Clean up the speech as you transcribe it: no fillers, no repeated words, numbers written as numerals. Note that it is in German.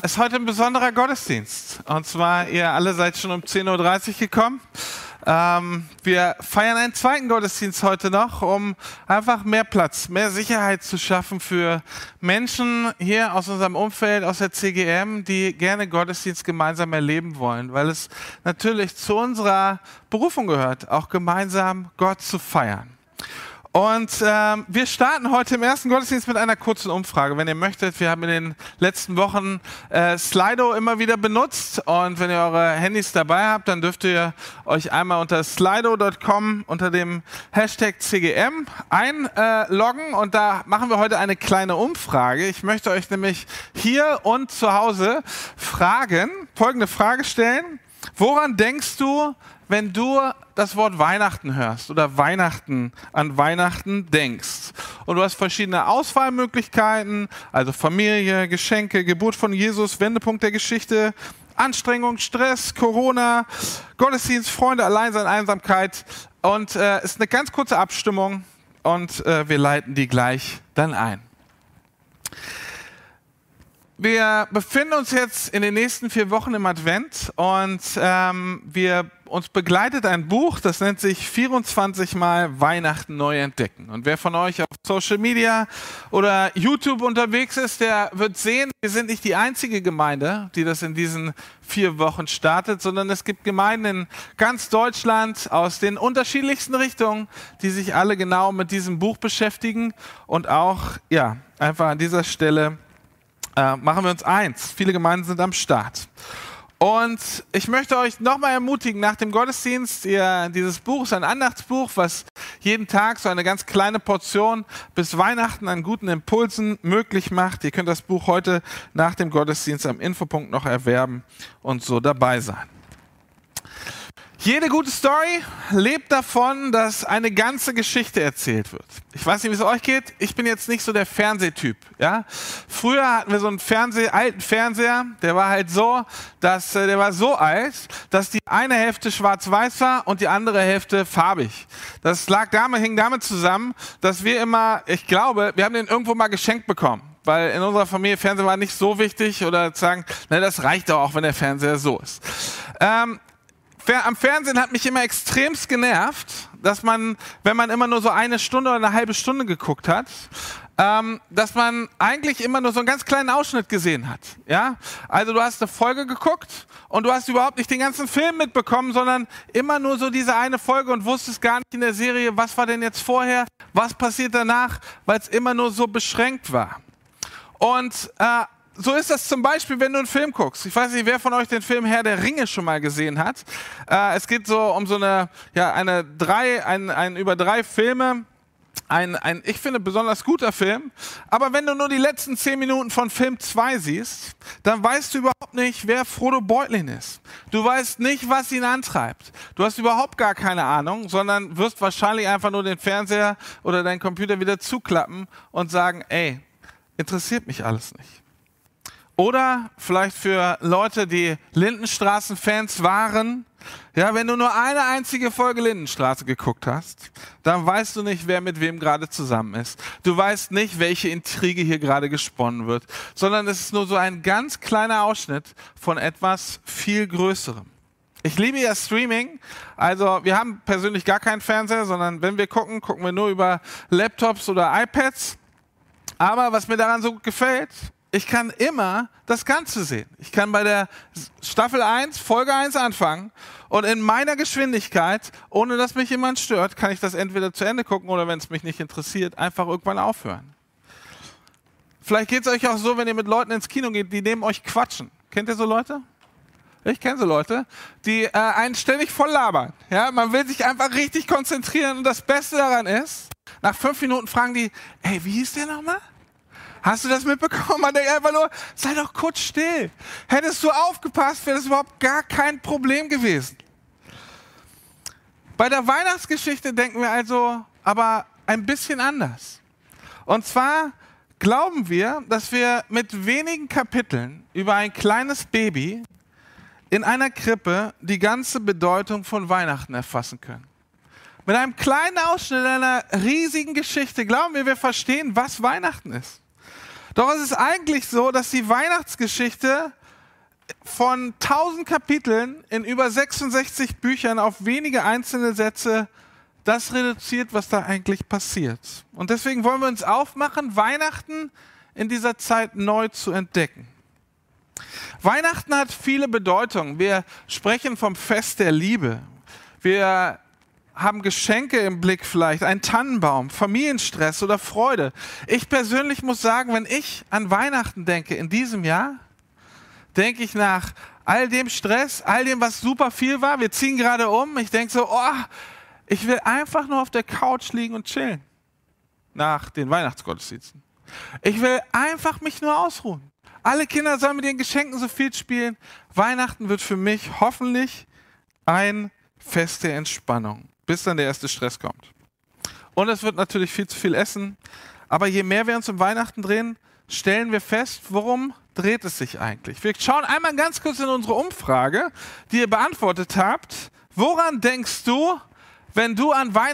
ist heute ein besonderer Gottesdienst. Und zwar, ihr alle seid schon um 10:30 Uhr gekommen. Wir feiern einen zweiten Gottesdienst heute noch, um einfach mehr Platz, mehr Sicherheit zu schaffen für Menschen hier aus unserem Umfeld, aus der CGM, die gerne Gottesdienst gemeinsam erleben wollen, weil es natürlich zu unserer Berufung gehört, auch gemeinsam Gott zu feiern. Und wir starten heute im ersten Gottesdienst mit einer kurzen Umfrage. Wenn ihr möchtet, wir haben in den letzten Wochen Slido immer wieder benutzt. Und wenn ihr eure Handys dabei habt, dann dürft ihr euch einmal unter slido.com unter dem Hashtag CGM einloggen. Und da machen wir heute eine kleine Umfrage. Ich möchte euch nämlich hier und zu Hause folgende Frage stellen. Woran denkst du, wenn du das Wort Weihnachten hörst oder an Weihnachten denkst? Und du hast verschiedene Auswahlmöglichkeiten, also Familie, Geschenke, Geburt von Jesus, Wendepunkt der Geschichte, Anstrengung, Stress, Corona, Gottesdienst, Freunde, Alleinsein, Einsamkeit. Und ist eine ganz kurze Abstimmung und wir leiten die gleich dann ein. Wir befinden uns jetzt in den nächsten 4 Wochen im Advent und uns begleitet ein Buch, das nennt sich 24 Mal Weihnachten neu entdecken. Und wer von euch auf Social Media oder YouTube unterwegs ist, der wird sehen, wir sind nicht die einzige Gemeinde, die das in diesen 4 Wochen startet, sondern es gibt Gemeinden in ganz Deutschland aus den unterschiedlichsten Richtungen, die sich alle genau mit diesem Buch beschäftigen und auch, einfach an dieser Stelle machen wir uns eins. Viele Gemeinden sind am Start. Und ich möchte euch nochmal ermutigen, nach dem Gottesdienst, dieses Buch ist ein Andachtsbuch, was jeden Tag so eine ganz kleine Portion bis Weihnachten an guten Impulsen möglich macht. Ihr könnt das Buch heute nach dem Gottesdienst am Infopunkt noch erwerben und so dabei sein. Jede gute Story lebt davon, dass eine ganze Geschichte erzählt wird. Ich weiß nicht, wie es euch geht. Ich bin jetzt nicht so der Fernsehtyp. Ja? Früher hatten wir so einen alten Fernseher, der war halt so, der war so alt, dass die eine Hälfte schwarz-weiß war und die andere Hälfte farbig. Das hing damit zusammen, dass wir wir haben den irgendwo mal geschenkt bekommen. Weil in unserer Familie Fernseher war nicht so wichtig oder sagen, das reicht doch auch, wenn der Fernseher so ist. Am Fernsehen hat mich immer extremst genervt, dass man, wenn man immer nur so 1 Stunde oder eine halbe Stunde geguckt hat, dass man eigentlich immer nur so einen ganz kleinen Ausschnitt gesehen hat. Ja? Also du hast eine Folge geguckt und du hast überhaupt nicht den ganzen Film mitbekommen, sondern immer nur so diese eine Folge und wusstest gar nicht in der Serie, was war denn jetzt vorher, was passiert danach, weil es immer nur so beschränkt war. Und so ist das zum Beispiel, wenn du einen Film guckst. Ich weiß nicht, wer von euch den Film Herr der Ringe schon mal gesehen hat. Es geht so um so über 3 Filme. Ich finde, besonders guter Film. Aber wenn du nur die letzten 10 Minuten von Film 2 siehst, dann weißt du überhaupt nicht, wer Frodo Beutlin ist. Du weißt nicht, was ihn antreibt. Du hast überhaupt gar keine Ahnung, sondern wirst wahrscheinlich einfach nur den Fernseher oder deinen Computer wieder zuklappen und sagen, interessiert mich alles nicht. Oder vielleicht für Leute, die Lindenstraßen-Fans waren, wenn du nur eine einzige Folge Lindenstraße geguckt hast, dann weißt du nicht, wer mit wem gerade zusammen ist. Du weißt nicht, welche Intrige hier gerade gesponnen wird, sondern es ist nur so ein ganz kleiner Ausschnitt von etwas viel Größerem. Ich liebe ja Streaming, also wir haben persönlich gar keinen Fernseher, sondern wenn wir gucken wir nur über Laptops oder iPads. Aber was mir daran so gut gefällt, ich kann immer das Ganze sehen. Ich kann bei der Staffel 1, Folge 1 anfangen und in meiner Geschwindigkeit, ohne dass mich jemand stört, kann ich das entweder zu Ende gucken oder, wenn es mich nicht interessiert, einfach irgendwann aufhören. Vielleicht geht es euch auch so, wenn ihr mit Leuten ins Kino geht, die neben euch quatschen. Kennt ihr so Leute? Ich kenne so Leute, die einen ständig voll labern. Ja, man will sich einfach richtig konzentrieren und das Beste daran ist, nach 5 Minuten fragen die, wie hieß der nochmal? Hast du das mitbekommen? Man denkt einfach nur, sei doch kurz still. Hättest du aufgepasst, wäre das überhaupt gar kein Problem gewesen. Bei der Weihnachtsgeschichte denken wir also aber ein bisschen anders. Und zwar glauben wir, dass wir mit wenigen Kapiteln über ein kleines Baby in einer Krippe die ganze Bedeutung von Weihnachten erfassen können. Mit einem kleinen Ausschnitt einer riesigen Geschichte glauben wir verstehen, was Weihnachten ist. Doch es ist eigentlich so, dass die Weihnachtsgeschichte von 1000 Kapiteln in über 66 Büchern auf wenige einzelne Sätze das reduziert, was da eigentlich passiert. Und deswegen wollen wir uns aufmachen, Weihnachten in dieser Zeit neu zu entdecken. Weihnachten hat viele Bedeutungen. Wir sprechen vom Fest der Liebe. Wir haben Geschenke im Blick vielleicht, einen Tannenbaum, Familienstress oder Freude. Ich persönlich muss sagen, wenn ich an Weihnachten denke in diesem Jahr, denke ich nach all dem Stress, all dem, was super viel war. Wir ziehen gerade um. Ich denke so, ich will einfach nur auf der Couch liegen und chillen nach den Weihnachtsgottesdiensten. Ich will einfach mich nur ausruhen. Alle Kinder sollen mit ihren Geschenken so viel spielen. Weihnachten wird für mich hoffentlich ein Fest der Entspannung, bis dann der erste Stress kommt. Und es wird natürlich viel zu viel Essen. Aber je mehr wir uns um Weihnachten drehen, stellen wir fest, worum dreht es sich eigentlich? Wir schauen einmal ganz kurz in unsere Umfrage, die ihr beantwortet habt. Woran denkst du, wenn du an Weihnachten